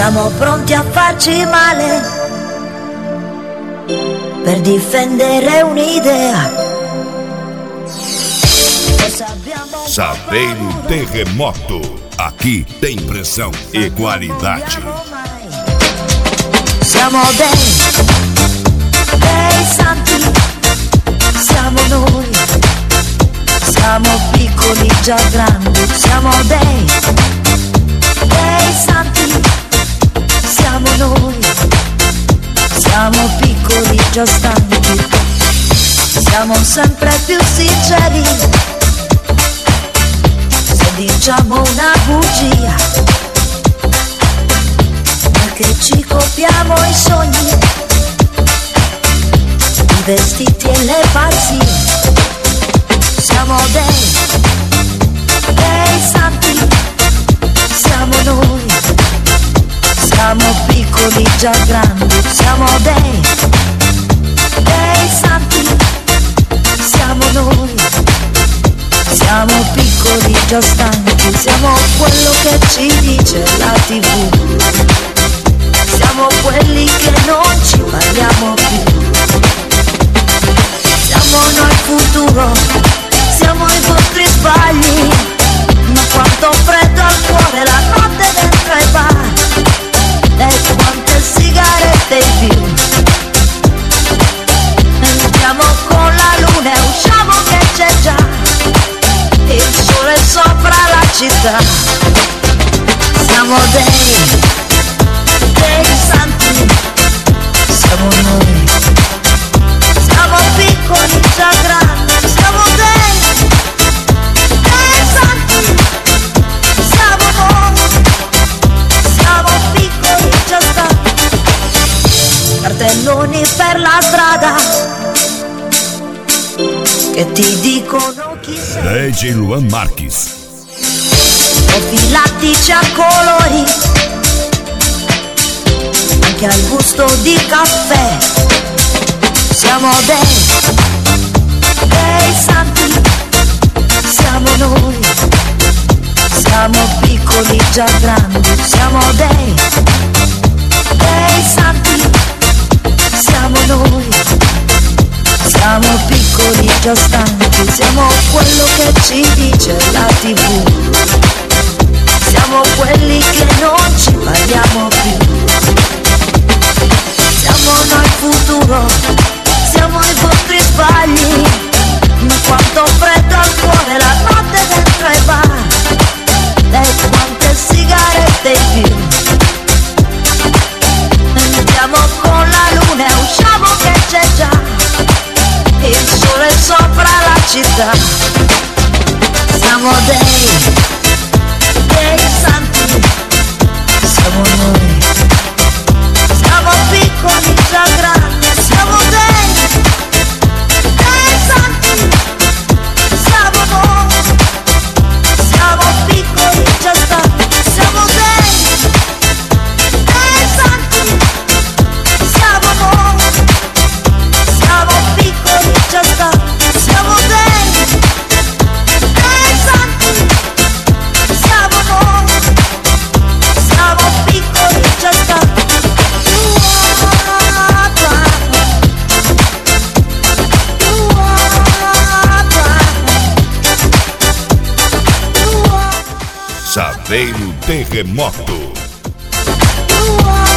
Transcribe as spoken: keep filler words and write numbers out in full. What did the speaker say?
Siamo pronti a farci male per difendere un'idea. Sabei no Terremoto. Aqui tem pressão e qualidade. Siamo dei, dei santi, siamo noi. Siamo piccoli già grandi, siamo dei, dei santi, siamo noi. Siamo piccoli già stanchi, siamo sempre più sinceri. Se diciamo una bugia, perché ci copiamo i sogni, i vestiti e le pazzie. Siamo dei, dei santi, siamo noi. Siamo piccoli già grandi, siamo dei, dei santi, siamo noi. Siamo piccoli già stanchi, siamo quello che ci dice la tivù. Siamo quelli che non ci parliamo più. Siamo noi il futuro, siamo i vostri sbagli. Ma quanto freddo al cuore la notte dentro ai bar. E quante sigarette in più. Entriamo con la luna e usciamo che c'è già il sole sopra la città. Siamo dei, dei santi, siamo noi. Siamo piccoli già grandi, siamo dei, dei santi, siamo noi. Siamo piccoli già stanchi. Cartelloni per la strada che ti dicono chi sei. D J Luan Marques. Profilattici a colori, anche al gusto di caffè. Siamo dei, dei santi, siamo noi. Siamo piccoli già grandi, siamo dei, dei santi, siamo noi. Siamo piccoli già stanchi, siamo quello che ci dice la tivù. Siamo quelli che non ci parliamo più. Siamo noi il futuro, siamo i vostri sbagli. Ma quanto freddo al cuore la notte dentro ai bar. E quante sigarette in più. Entriamo con la luna e usciamo che c'è già il sole sopra la città. Siamo dei, dei santi, siamo noi. Siamo piccoli già grandi, siamo dei, dei santi, siamo noi. Siamo piccoli già stanchi, siamo dei, dei santi, siamo noi. Siamo piccoli già stanchi, siamo dei, dei santi, siamo noi. Siamo piccoli già stanchi. Sabei no Terremoto. You are